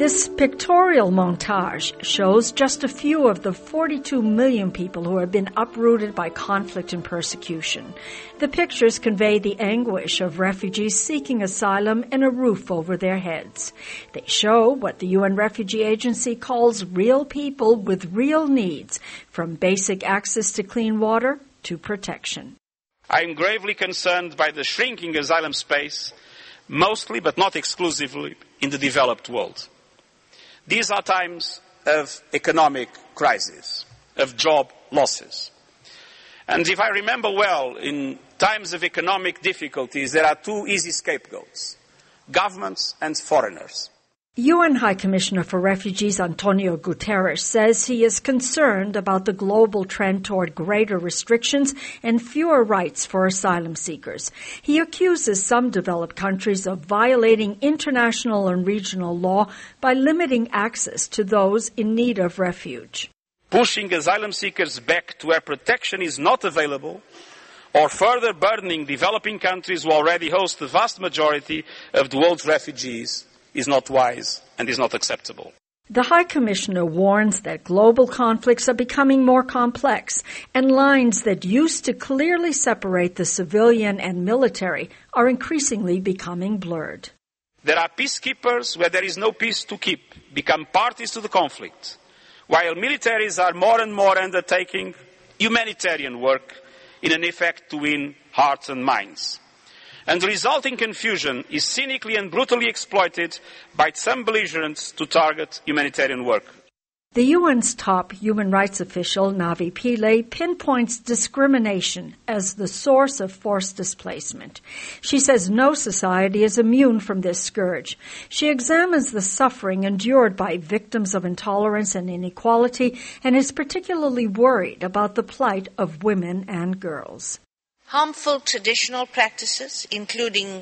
This pictorial montage shows just a few of the 42 million people who have been uprooted by conflict and persecution. The pictures convey the anguish of refugees seeking asylum and a roof over their heads. They show what the UN Refugee Agency calls real people with real needs, from basic access to clean water to protection. I am gravely concerned by the shrinking asylum space, mostly but not exclusively in the developed world. These are times of economic crisis, of job losses. And if I remember well, in times of economic difficulties, there are two easy scapegoats: governments and foreigners. UN High Commissioner for Refugees Antonio Guterres says he is concerned about the global trend toward greater restrictions and fewer rights for asylum seekers. He accuses some developed countries of violating international and regional law by limiting access to those in need of refuge. Pushing asylum seekers back to where protection is not available, or further burdening developing countries who already host the vast majority of the world's refugees, is not wise and is not acceptable. The High Commissioner warns that global conflicts are becoming more complex, and lines that used to clearly separate the civilian and military are increasingly becoming blurred. There are peacekeepers where there is no peace to keep, become parties to the conflict, while militaries are more and more undertaking humanitarian work in an effort to win hearts and minds. And the resulting confusion is cynically and brutally exploited by some belligerents to target humanitarian work. The UN's top human rights official, Navi Pillay, pinpoints discrimination as the source of forced displacement. She says no society is immune from this scourge. She examines the suffering endured by victims of intolerance and inequality and is particularly worried about the plight of women and girls. Harmful traditional practices, including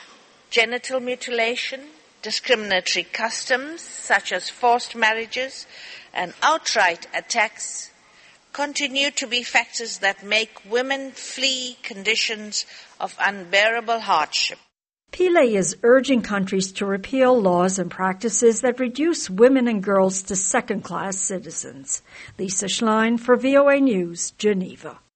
genital mutilation, discriminatory customs such as forced marriages, and outright attacks, continue to be factors that make women flee conditions of unbearable hardship. Pillay is urging countries to repeal laws and practices that reduce women and girls to second-class citizens. Lisa Schlein for VOA News, Geneva.